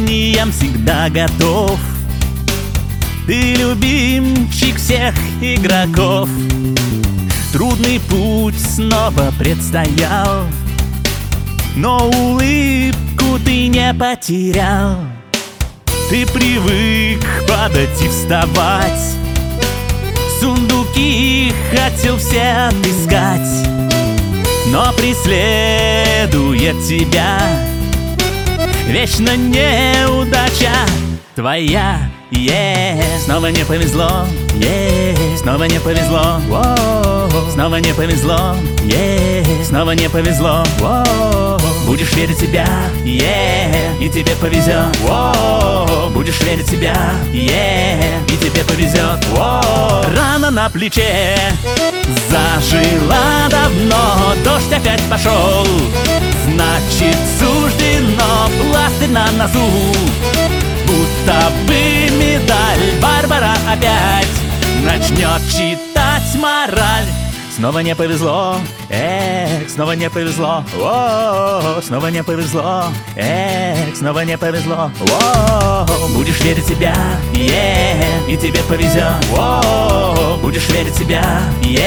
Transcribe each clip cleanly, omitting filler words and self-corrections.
желаниям всегда готов. Ты любимчик всех игроков. Трудный путь снова предстоял, но улыбку ты не потерял. Ты привык падать и вставать, сундуки хотел все отыскать, но преследует тебя вечно неудача твоя. Снова не повезло, снова не повезло, снова не повезло, снова не повезло. Будешь верить в себя, и тебе повезет. Будешь верить в себя, и тебе повезет. Рана на плече зажила давно, дождь опять пошел, значит суждено, пластырь на носу, будто бы медаль. Барбара опять начнет читать мораль. Снова не повезло, снова не повезло, снова не повезло, снова не повезло. Будешь верить в себя, и тебе повезет. Будешь верить в себя,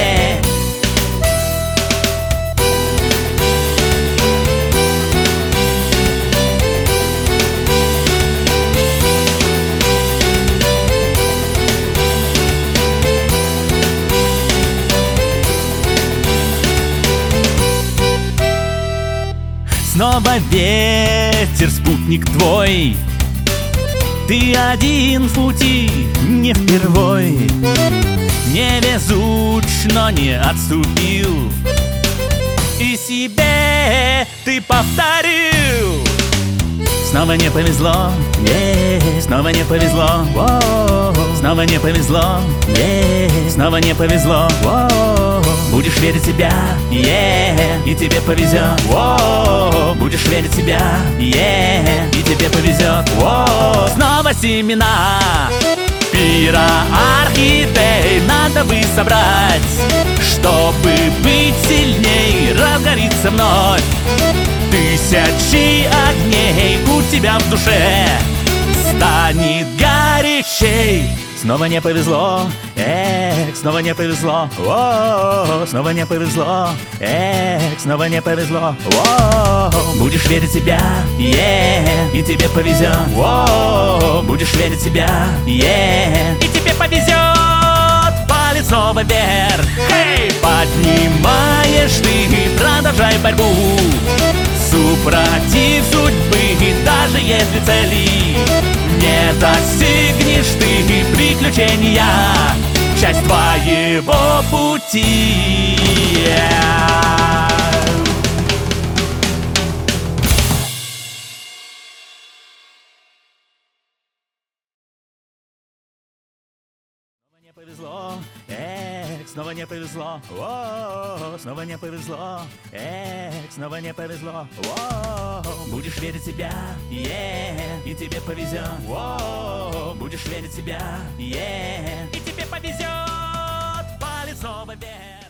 Снова ветер, спутник твой. Ты один в пути, не впервой. Невезуч, но не отступил, и себе ты повторил. Снова не повезло, снова не повезло, снова не повезло, снова не повезло. Будешь верить в себя, и тебе повезет. Будешь верить в себя, и тебе повезет. Снова семена пира орхидей надо бы собрать, чтобы быть сильней, разгорится вновь. Тысячи огней у тебя в душе станет горячей. Снова не повезло, снова не повезло, снова не повезло, снова не повезло. Будешь верить в себя, и тебе повезет. Будешь верить в себя, и тебе повезет. Палец снова вверх, поднимаешь ты, продолжай борьбу. Супротив судьбы, даже если цели не достигнешь ты, приключения — часть твоего пути. Не повезло, снова не повезло, снова не повезло, снова не повезло. Будешь верить в себя, и тебе повезет. Будешь верить в себя, и тебе повезет. Палец снова вверх.